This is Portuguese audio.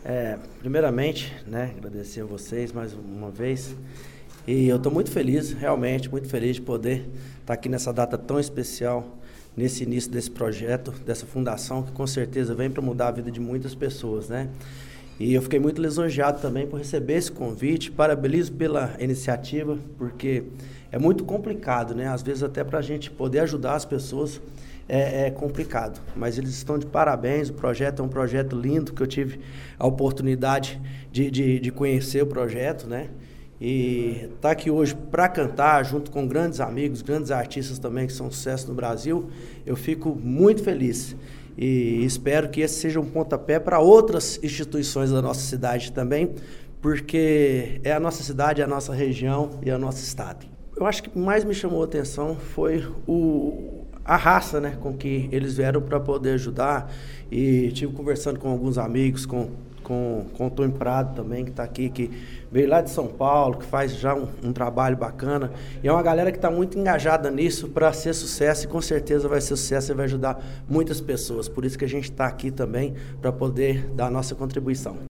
Primeiramente, né, agradecer a vocês mais uma vez. E eu estou muito feliz, realmente, muito feliz de poder estar aqui nessa data tão especial, nesse início desse projeto, dessa fundação, que com certeza vem para mudar a vida de muitas pessoas, né? E eu fiquei muito lisonjeado também por receber esse convite, parabenizo pela iniciativa, porque é muito complicado, né? Às vezes até para a gente poder ajudar as pessoas é complicado, mas eles estão de parabéns. O projeto é um projeto lindo, que eu tive a oportunidade de conhecer o projeto, né? E estar aqui hoje para cantar junto com grandes amigos, grandes artistas também que são sucesso no Brasil, eu fico muito feliz. E espero que esse seja um pontapé para outras instituições da nossa cidade também, porque é a nossa cidade, é a nossa região e é o nosso estado. Eu acho que mais me chamou a atenção foi a raça, né, com que eles vieram para poder ajudar. E estive conversando com alguns amigos, com o Tony Prado também, que está aqui, que veio lá de São Paulo, que faz já um trabalho bacana. E é uma galera que está muito engajada nisso para ser sucesso, e com certeza vai ser sucesso e vai ajudar muitas pessoas. Por isso que a gente está aqui também, para poder dar a nossa contribuição.